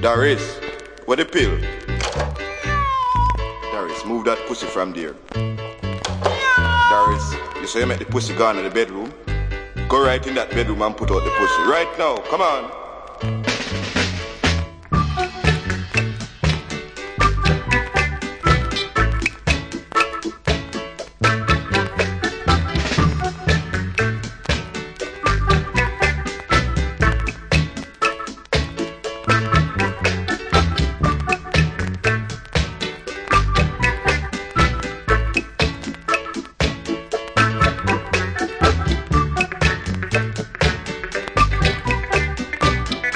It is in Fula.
Darius, what the pill? Darius, move that pussy from there. Darius, you say you make the pussy gone in the bedroom? Go right in that bedroom and put out the pussy. Right now, come on.